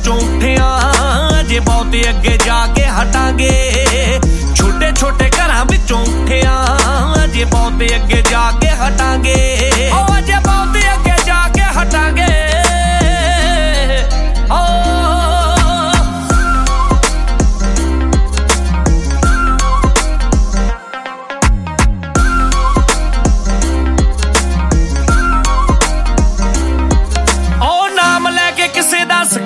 ਚੋਂ ਉੱਠਿਆ, ਅਜੇ ਬਹੁਤੇ ਅੱਗੇ ਜਾ ਕੇ ਹਟਾਂਗੇ।